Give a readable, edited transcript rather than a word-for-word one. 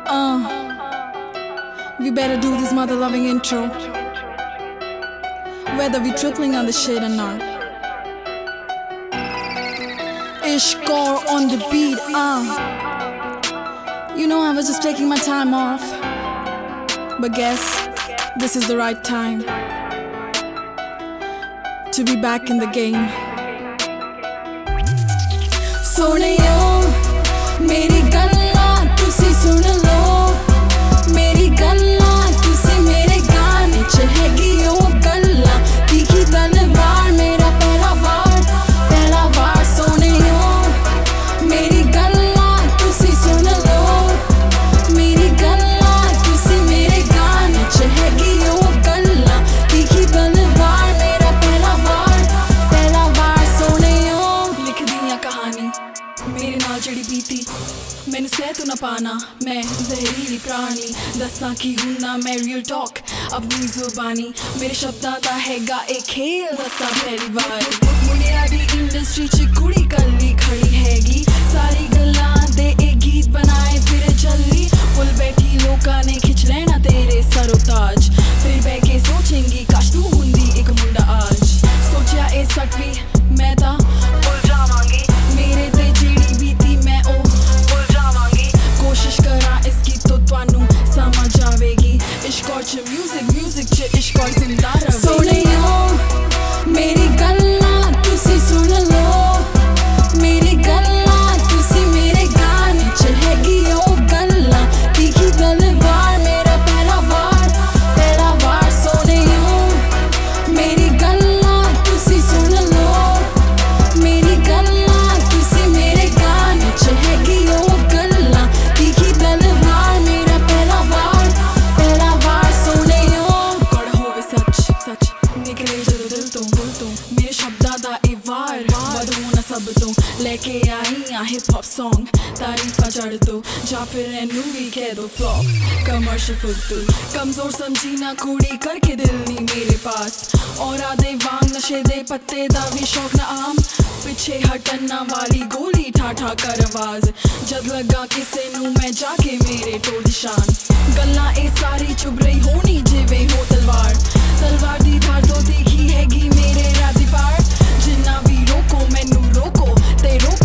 We better do this mother loving intro, whether we tripling on the shit or not. Ishkor on the beat, You know I was just taking my time off, but guess this is the right time to be back in the game. Soneyo, meri galla tusi sun lo, meri galla tusi mere gaane ch hegi yo galla, tikhi talwar mera pehla baar. Soneyo, meri galla tusi sun lo, meri galla tusi mere gaane ch hegi yo galla, tikhi talwar mera pehla baar. Soneyo, likh diyan कहानी मेरे नाल जड़ी बीती, मैनू सह तू ना पाना, मैं जहरीली प्राणी, दस्सां की हुन्ना मैं रियल टॉक अपनी जुबानी, मेरे शब्दां दा हैगा एक खेल दस्सां पहली बार। मुंडिया दी इंडस्ट्री च कुड़ी कल्ली खड़ी हैगी, सारी गल्लां दे एक गीत बनाए फिर चली, पुल बैठी लोकां ने खिच लेना तेरे सरो ताज, फिर बह के सोचेंगी काश तू हुंदी एक मुंडा आज। सोचा ए सटवी मैं ता भुल जावांगी, मेरे ते जेड़ी बीती मैं ओ भुल जावांगी, कोशिश करा इसकी तो तुहानू समझ आवेगी। इश्क और च म्यूजिक च इश्क और जिंदा रवेगी। सोनेयो, मेरी गल्लां तुसी सुन लो, मेरी गल्लां तुसी मेरे गाने च हैगी ओ गल्ला, तीखी तलवार मेरा पहला वार। सोनेयो, मेरी गल्लां तुसी सुन लो, मेरी गल्लां तुसी मेरे गाने च हैगी ओ गल्ला, तीखी तलवार मेरा पहला वार। सोनेयो, गड़ होवे सच निकले जदों दिल तो मेरे शब्दां दा ए वार बदू ना सब तो लेके आई आ हिप हॉप सॉन्ग, तारीफा चढ़ दो जा फिर एनू भी कह दो फ्लॉप, कमर्शियल फुद्दू कमजोर समझी ना कुड़ी करके दिल नी मेरे पास, और आधे वांग नशे दे पत्ते दा भी शौक ना आम, पिछे हटना वाली गोली ठा कर आवाज, जद लगा किसे नू मैं जाके मेरे टोल निशान, गल्लां ए सारी चुभ रही होनी जिवें हो तलवार दी धार तो देखी हैगी मेरे राती पार, जिन्ना भी रोको मैनू रोको ते रोको